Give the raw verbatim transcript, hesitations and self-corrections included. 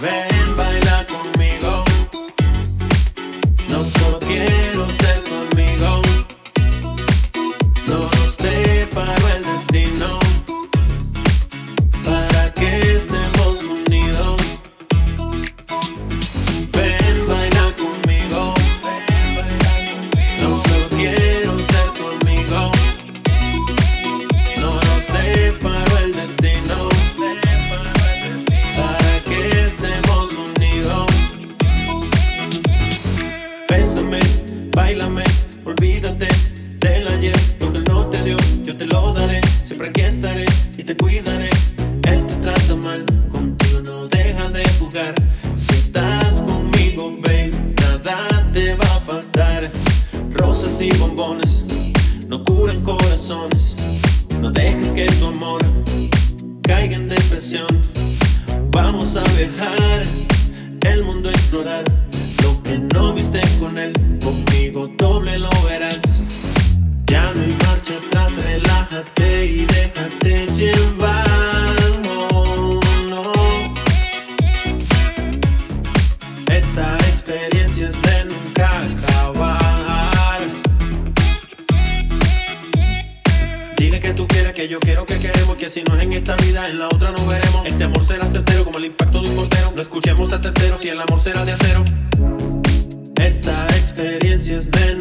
Ven, baila conmigo. No solo quiero ser tu amigo. Nos deparó el destino para que estemos unidos. Ven, baila conmigo. No solo quiero ser tu amigo. Nos deparó el destino para que estemos unidos. Bésame, báilame, olvídate del ayer. Lo que él no te dio, yo te lo daré. Siempre aquí estaré y te cuidaré. Él te trata mal, contigo no deja de jugar. Si estás conmigo, babe, nada te va a faltar. Rosas y bombones no curan corazones. No dejes que tu amor caiga en depresión. Vamos a viajar, el mundo a explorar. Lo que no viste con él, conmigo doble lo verás. Ya no hay marcha atrás, relájate y déjate llevar. Oh, no. Esta experiencia es de nunca acabar. Dile que tú quieres, que yo quiero, que queremos, que si no es en esta vida, en la otra nos veremos. Este amor será certero como el impacto de un mortero. No escuchemos a terceros si el amor será de acero. Esta experiencia es de